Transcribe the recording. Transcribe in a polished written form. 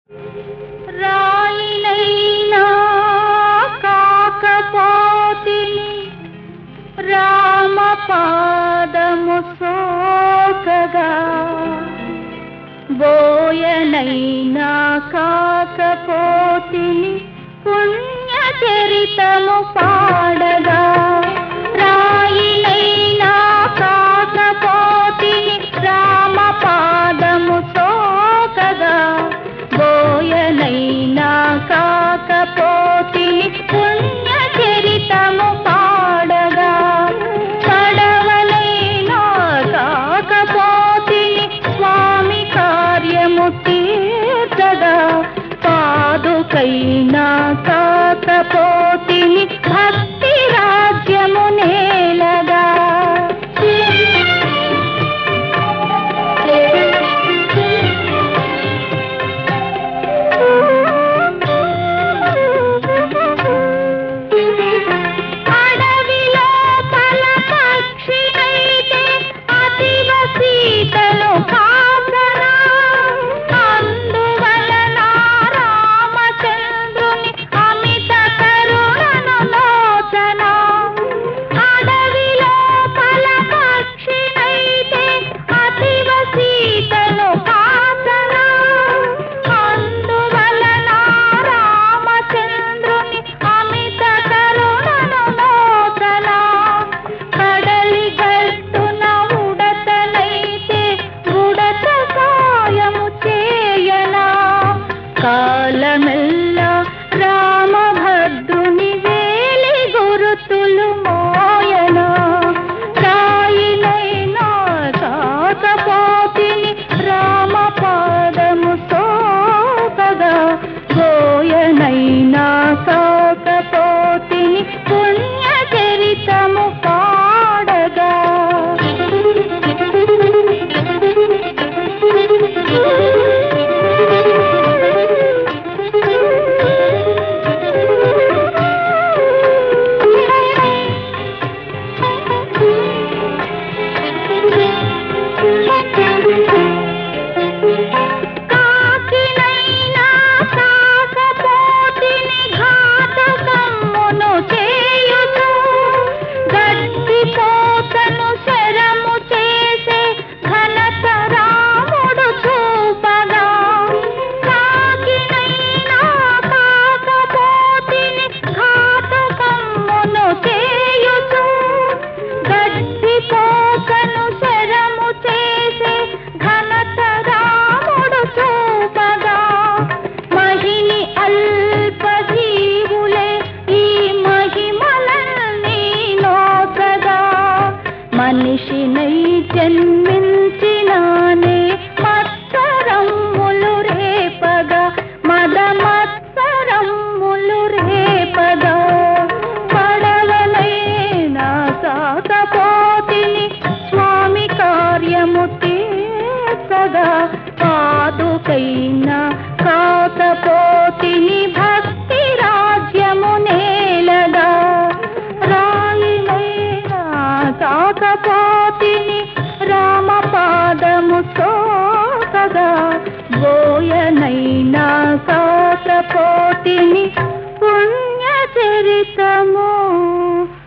రాయినైనా కాకపోతిని రామపాదము సోకగా, బోయనైనా కాకపోతిని పుణ్యచరితము పాడగా, రాయినైనా కాకపోతిని రామపాదము సోకగా, బోయనైనా కాకపోతిని పుణ్యచరితము పాడగా, పడవనైనా కాకపోతిని స్వామి కార్యము తీర్చగా, పాదుకైనా కాకపోతిని భక్తి రాజ్యము నేలగా. అడవిలో పలపక్షినైతే అతివ సీతను కాసరా, అందువలన రామచంద్రుని అమిత కరుణను లోచన. అడవిలో పలపక్షినైతే అతివ సీతను కాసరా, అందువలన రామచంద్రుని అమిత కరుణను లోచన. కడలి గట్టున ఉడతనైతే ఉడత సాయము చేయనా, కాలమెల్లా రామభద్రుని వేలి గురుతులు మోయనా. రాయినైనా కాకపోతిని రామపాదము సోకగా, గోయనైనా కాకపోతిని పుణ్యచరితము పాడగా. కాకినైనా కాకపోతిని ఘాతకమ్మును చేయుచు, గడ్డిపోతను శరము చేసే ఘనత రాముడు చూపగా. కాకినైనా కాకపోతిని ఘాతకమ్మును చేయుచు, గడ్డిపోతను శరము చేసే ఘనత రాముడు చూపగా. మహిని అల్పజీవులే ఈ మహిమలన్నీ నోచగా, మనిషినై జన్మించినానే మత్సరమ్ములు రేపగా, మదమత్సరమ్ములు రేపగా. పడవనైనా కాకపోతిని స్వామి కార్యము తీర్చగా, పాదుకైనా కాకపోతిని భక్తి రాజ్యము నేలగా. రాయినైనా కాకపోతిని రామపాదము సోకగా, బోయనైనా కాకపోతిని పుణ్యచరితము